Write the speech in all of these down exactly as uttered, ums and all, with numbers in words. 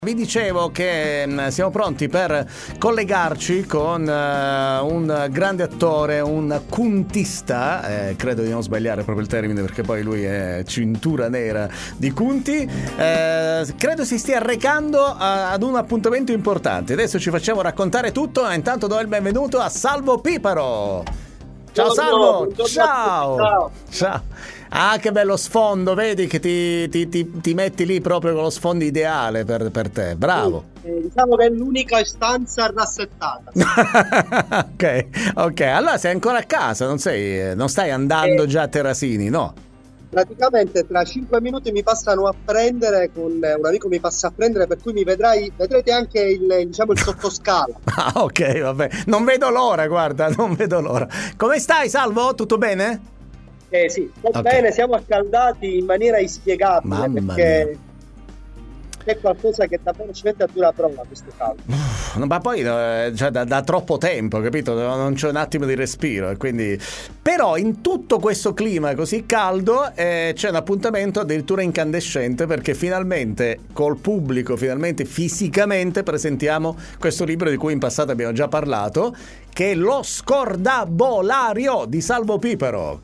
Vi dicevo che mh, siamo pronti per collegarci con uh, un grande attore, un cuntista, eh, credo di non sbagliare proprio il termine perché poi lui è cintura nera di Cunti, eh, credo si stia recando a, ad un appuntamento importante. Adesso ci facciamo raccontare tutto, e intanto do il benvenuto a Salvo Piparo. Ciao Salvo, ciao. ciao, ciao. Ah, che bello sfondo, vedi che ti, ti, ti, ti metti lì proprio con lo sfondo ideale per, per te, bravo. Sì, eh, diciamo che è l'unica stanza rassettata. ok, ok, allora sei ancora a casa, non, sei, non stai andando eh, già a Terrasini, no? Praticamente tra cinque minuti mi passano a prendere, con un amico mi passa a prendere, per cui mi vedrai, vedrete anche il, diciamo, il sottoscala. Ah, ok, vabbè, non vedo l'ora, guarda, non vedo l'ora. Come stai, Salvo? Tutto bene? Eh sì, sta okay. Bene, siamo accaldati in maniera inspiegabile. Mamma perché mia. C'è qualcosa che davvero ci mette a dura prova questo caldo. Uff, ma poi cioè, da, da troppo tempo, capito? Non c'è un attimo di respiro e quindi... Però in tutto questo clima così caldo eh, c'è un appuntamento addirittura incandescente, perché finalmente col pubblico, finalmente fisicamente presentiamo questo libro di cui in passato abbiamo già parlato, che è Lo Scordabolario di Salvo Piparo.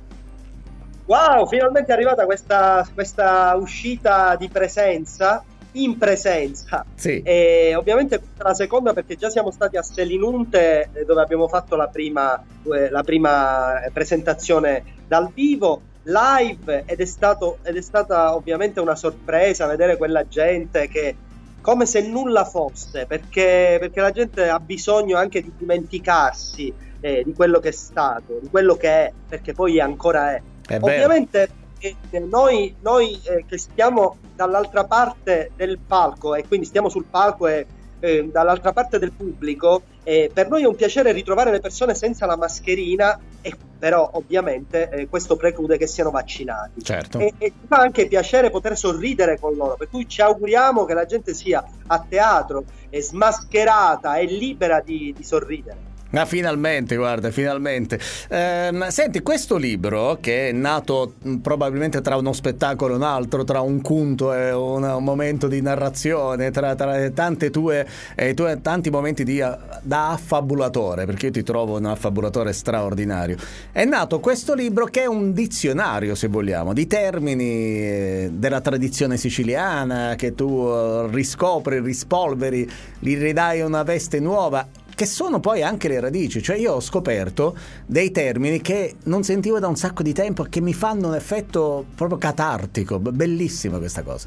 Wow, finalmente è arrivata questa, questa uscita di presenza, in presenza. Sì. E ovviamente questa è la seconda, perché già siamo stati a Selinunte, dove abbiamo fatto la prima, la prima presentazione dal vivo, live, ed è, stato, ed è stata ovviamente una sorpresa vedere quella gente che, come se nulla fosse, perché, perché la gente ha bisogno anche di dimenticarsi eh, di quello che è stato, di quello che è, perché poi ancora è. È Ovviamente eh, noi, noi eh, che stiamo dall'altra parte del palco, e quindi stiamo sul palco e eh, dall'altra parte del pubblico, eh, per noi è un piacere ritrovare le persone senza la mascherina, e però ovviamente eh, questo preclude che siano vaccinati. Certo. E, e fa anche piacere poter sorridere con loro, per cui ci auguriamo che la gente sia a teatro, eh, smascherata e libera di, di sorridere. Ma finalmente, guarda, finalmente. Ehm, senti, questo libro, che è nato mh, probabilmente tra uno spettacolo e un altro, tra un conto e un, un momento di narrazione, tra, tra tante tue, eh, tue tanti momenti di, da affabulatore, perché io ti trovo un affabulatore straordinario, è nato questo libro che è un dizionario, se vogliamo, di termini eh, della tradizione siciliana, che tu uh, riscopri, rispolveri, li ridai una veste nuova, che sono poi anche le radici. Cioè io ho scoperto dei termini che non sentivo da un sacco di tempo, che mi fanno un effetto proprio catartico. Bellissima questa cosa.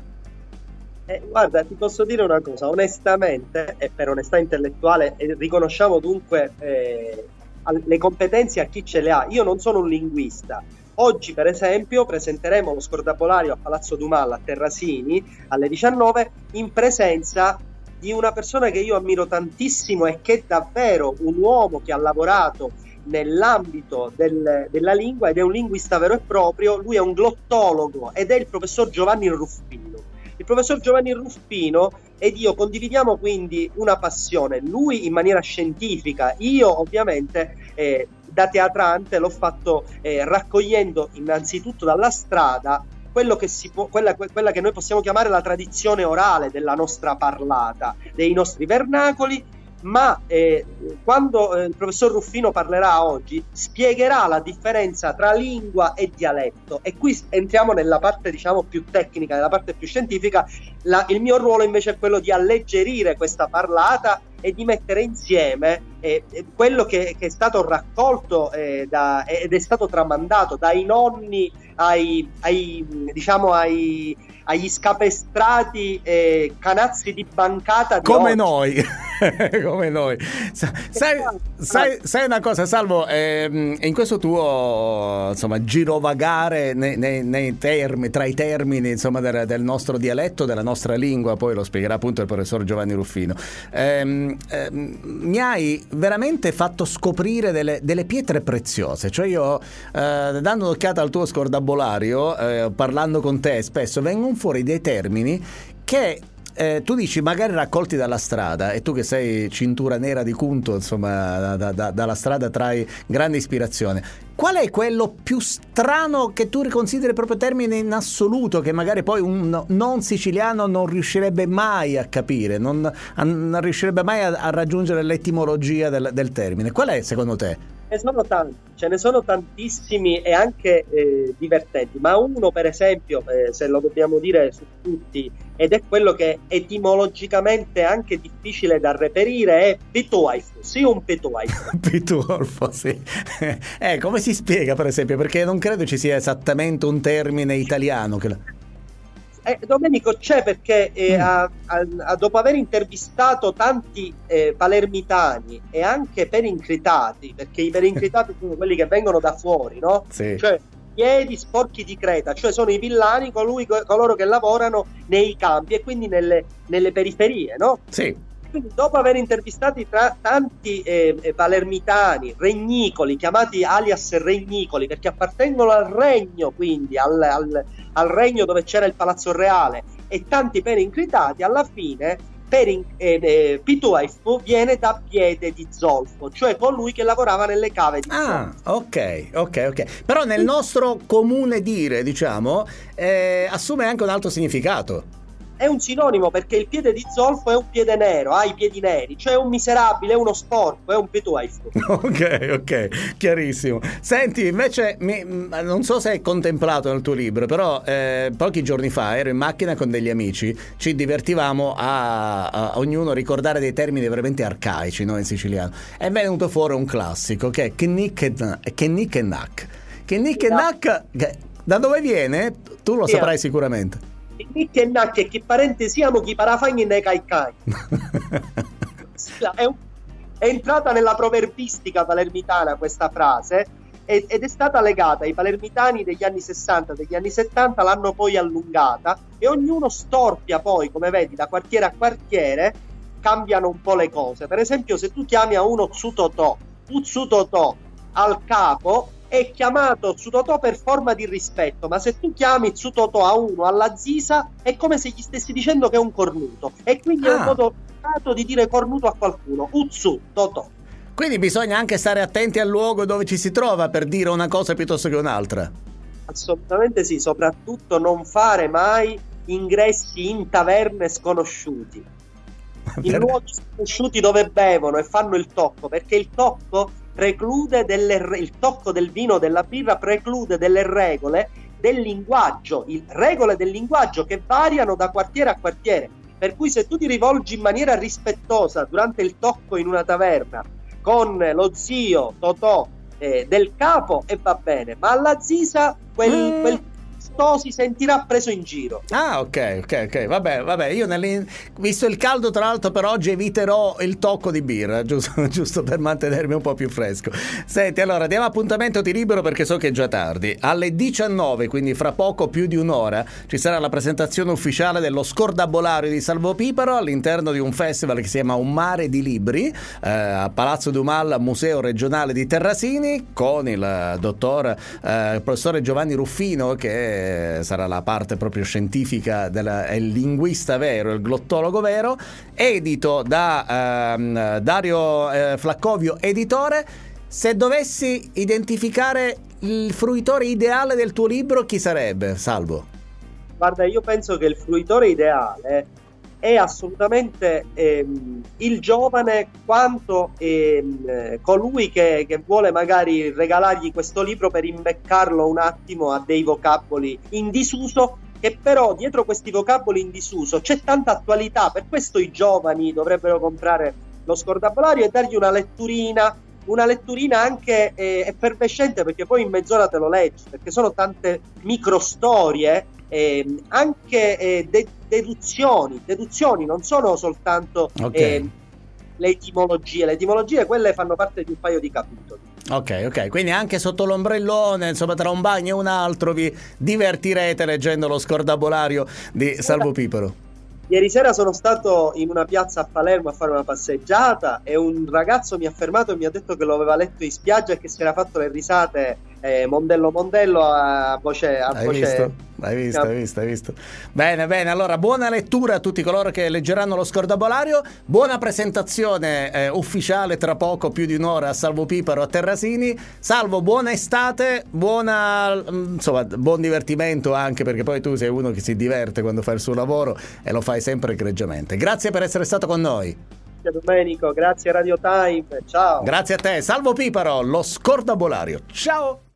Eh, guarda, ti posso dire una cosa, onestamente, e per onestà intellettuale, eh, riconosciamo dunque eh, le competenze a chi ce le ha. Io non sono un linguista. Oggi, per esempio, presenteremo Lo Scordabolario a Palazzo Dumal a Terrasini alle diciannove, in presenza di una persona che io ammiro tantissimo e che è davvero un uomo che ha lavorato nell'ambito del, della lingua, ed è un linguista vero e proprio. Lui è un glottologo ed è il professor Giovanni Ruffino. Il professor Giovanni Ruffino ed io condividiamo quindi una passione, lui in maniera scientifica, io ovviamente eh, da teatrante l'ho fatto eh, raccogliendo innanzitutto dalla strada quello che si può, quella, quella che noi possiamo chiamare la tradizione orale della nostra parlata, dei nostri vernacoli, ma eh, quando eh, il professor Ruffino parlerà oggi spiegherà la differenza tra lingua e dialetto, e qui entriamo nella parte, diciamo, più tecnica, nella parte più scientifica. La, il mio ruolo invece è quello di alleggerire questa parlata e di mettere insieme eh, quello che, che è stato raccolto eh, da, ed è stato tramandato dai nonni ai, ai diciamo ai, agli scapestrati eh, canazzi di bancata di come oggi. noi come noi sai, sai, sai una cosa, Salvo, eh, in questo tuo insomma girovagare nei, nei, nei termini, tra i termini insomma del, del nostro dialetto, della nostra lingua, poi lo spiegherà appunto il professor Giovanni Ruffino, ehm, ehm, mi hai veramente fatto scoprire delle, delle pietre preziose. Cioè io eh, dando un'occhiata al tuo scordabolario, eh, parlando con te spesso vengono fuori dei termini che eh, tu dici magari raccolti dalla strada, e tu che sei cintura nera di Cunto, insomma, da, da, dalla strada trai grande ispirazione. Qual è quello più strano che tu riconsideri proprio termine in assoluto, che magari poi un non siciliano non riuscirebbe mai a capire, non, a, non riuscirebbe mai a, a raggiungere l'etimologia del, del termine? Qual è secondo te? Ne sono tanti, ce ne sono tantissimi e anche eh, divertenti, ma uno per esempio, eh, se lo dobbiamo dire su tutti, ed è quello che etimologicamente è anche difficile da reperire, è pituaifo, sì un pituaifo. Pituolfo, sì. Eh, come si spiega per esempio? Perché non credo ci sia esattamente un termine italiano che... Eh, Domenico, c'è perché eh, Mm. a- a- a- dopo aver intervistato tanti eh, palermitani e anche perincritati, perché i perincritati sono quelli che vengono da fuori, no? Sì. Cioè piedi sporchi di creta, cioè sono i villani, colui, coloro che lavorano nei campi e quindi nelle, nelle periferie, no? Sì. Quindi dopo aver intervistato tra tanti eh, eh, palermitani, regnicoli, chiamati alias regnicoli, perché appartengono al regno, quindi al, al- al regno dove c'era il Palazzo Reale, e tanti perincritati, alla fine perin- eh, eh, Pituaifo viene da piede di zolfo, cioè colui che lavorava nelle cave di Ah, zolfo. ok, ok, ok. Però nel nostro comune dire, diciamo, eh, assume anche un altro significato. È un sinonimo, perché il piede di zolfo è un piede nero, ha i piedi neri, cioè è un miserabile, è uno sporco, è un Pituaifo. Ok, ok, chiarissimo. Senti, invece, mi- mh, non so se hai contemplato nel tuo libro, però eh, pochi giorni fa ero in macchina con degli amici, ci divertivamo a, a ognuno ricordare dei termini veramente arcaici, no, in siciliano. È venuto fuori un classico che è Knick e Na- Knick e Knack. Knick e Knack, che- da dove viene? Tu lo Sì, saprai sicuramente. E Nick e Nack e chi parenti siamo chi parafagni nei caicai. È, un- è entrata nella proverbistica palermitana questa frase, ed ed è stata legata ai palermitani degli anni sessanta, degli anni settanta, l'hanno poi allungata e ognuno storpia poi, come vedi, da quartiere a quartiere cambiano un po' le cose. Per esempio, se tu chiami a uno Tsutotò, Utsutotò al capo, è chiamato Tsutotò per forma di rispetto, ma se tu chiami Tsutotò a uno alla zisa è come se gli stessi dicendo che è un cornuto, e quindi è un Ah. modo dato di dire cornuto a qualcuno. Utsu Totò. Quindi bisogna anche stare attenti al luogo dove ci si trova per dire una cosa piuttosto che un'altra. Assolutamente sì, soprattutto non fare mai ingressi in taverne sconosciuti, in Per- luoghi sconosciuti dove bevono e fanno il tocco, perché il tocco preclude delle re- il tocco del vino o della birra preclude delle regole del linguaggio, il- regole del linguaggio che variano da quartiere a quartiere. Per cui se tu ti rivolgi in maniera rispettosa durante il tocco in una taverna con lo zio Totò eh, del capo, e va bene, ma alla zisa quel, Mm. quel sto si sentirà preso in giro. Ah, ok, ok, ok, vabbè, vabbè, io nelle- visto il caldo tra l'altro per oggi eviterò il tocco di birra, giusto, giusto per mantenermi un po' più fresco. Senti, allora diamo appuntamento, ti libero perché so che è già tardi. Alle diciannove, quindi fra poco più di un'ora, ci sarà la presentazione ufficiale dello Scordabolario di Salvo Pipero all'interno di un festival che si chiama Un mare di libri, eh, a Palazzo Dumal, Museo Regionale di Terrasini, con il eh, dottor, eh, il professore Giovanni Ruffino, che sarà la parte proprio scientifica, della, è il linguista vero, il glottologo vero, edito da ehm, Dario eh, Flaccovio, editore. Se dovessi identificare il fruitore ideale del tuo libro, chi sarebbe, Salvo? Guarda, io penso che il fruitore ideale è assolutamente ehm, il giovane, quanto ehm, eh, colui che, che vuole magari regalargli questo libro per imbeccarlo un attimo a dei vocaboli in disuso, che però dietro questi vocaboli in disuso c'è tanta attualità. Per questo i giovani dovrebbero comprare lo Scordabolario e dargli una letturina, una letturina anche eh, effervescente, perché poi in mezz'ora te lo leggi, perché sono tante microstorie, eh, anche eh, de- deduzioni, deduzioni, non sono soltanto Ok. eh, le etimologie, le etimologie quelle fanno parte di un paio di capitoli. Ok, ok, quindi anche sotto l'ombrellone, insomma, tra un bagno e un altro vi divertirete leggendo lo Scordabolario di Salvo Pipero. Ieri sera sono stato in una piazza a Palermo a fare una passeggiata e un ragazzo mi ha fermato e mi ha detto che lo aveva letto in spiaggia e che si era fatto le risate eh, Mondello Mondello a voce, a Hai voce... visto? Hai visto, hai visto, hai visto. Bene, bene, allora buona lettura a tutti coloro che leggeranno lo Scordabolario, buona presentazione eh, ufficiale tra poco, più di un'ora, a Salvo Piparo a Terrasini. Salvo, buona estate, buona, insomma, buon divertimento anche, perché poi tu sei uno che si diverte quando fa il suo lavoro e lo fai sempre egregiamente. Grazie per essere stato con noi. Grazie Domenico, grazie Radio Time, ciao. Grazie a te, Salvo Piparo, lo Scordabolario. Ciao!